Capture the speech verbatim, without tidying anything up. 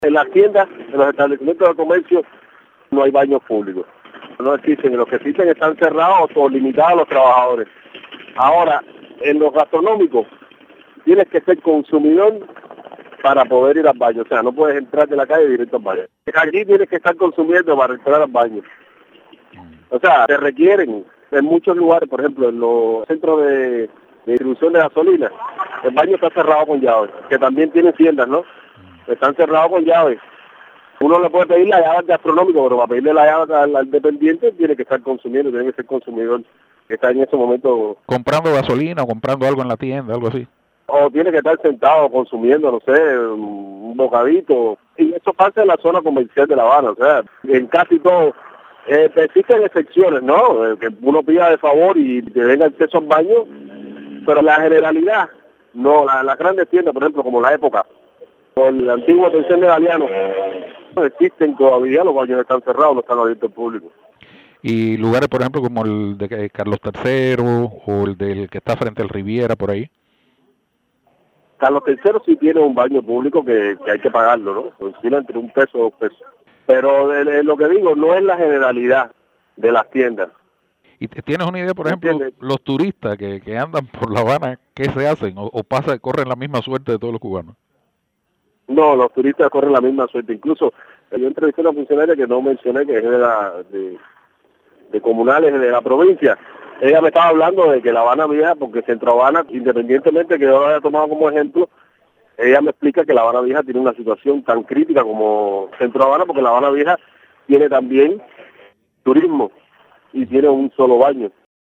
En las tiendas, en los establecimientos de comercio, no hay baños públicos. No existen, los que existen están cerrados o limitados a los trabajadores. Ahora, en los gastronómicos, tienes que ser consumidor para poder ir al baño. O sea, no puedes entrar de la calle directo al baño. Allí tienes que estar consumiendo para entrar al baño. O sea, te requieren en muchos lugares, por ejemplo, en los centros de, de distribución de gasolina, el baño está cerrado con llave, que también tienen tiendas, ¿no? Están cerrados con llave. Uno le puede pedir la llave al gastronómico, pero para pedirle la llave al, al dependiente tiene que estar consumiendo, tiene que ser consumidor que está en ese momento. Comprando gasolina o comprando algo en la tienda, algo así. O tiene que estar sentado consumiendo, no sé, un bocadito. Y eso pasa en la zona comercial de La Habana, o sea, en casi todo. Eh, existen excepciones, ¿no? Eh, que uno pida de favor y te den acceso al baño, pero la generalidad, no, las la grandes tiendas, por ejemplo, como La Época, o el antiguo Pensión de Galeano, no existen todavía, los baños están cerrados, no están abiertos al público. Y lugares, por ejemplo, como el de Carlos tercero o el del que está frente al Riviera, por ahí. Carlos tercero sí tiene un baño público que, que hay que pagarlo, ¿no? Oscila entre un peso o dos pesos. Pero de, de lo que digo, no es la generalidad de las tiendas. ¿Y tienes una idea, por ejemplo, ¿entiendes? Los turistas que, que andan por La Habana, qué se hacen? ¿O, o pasa, corren la misma suerte de todos los cubanos? No, los turistas corren la misma suerte. Incluso yo entrevisté a una funcionaria que no mencioné, que es de, la, de, de comunales de la provincia. Ella me estaba hablando de que La Habana Vieja, porque Centro Habana, independientemente que yo lo haya tomado como ejemplo, ella me explica que La Habana Vieja tiene una situación tan crítica como Centro Habana, porque La Habana Vieja tiene también turismo y tiene un solo baño.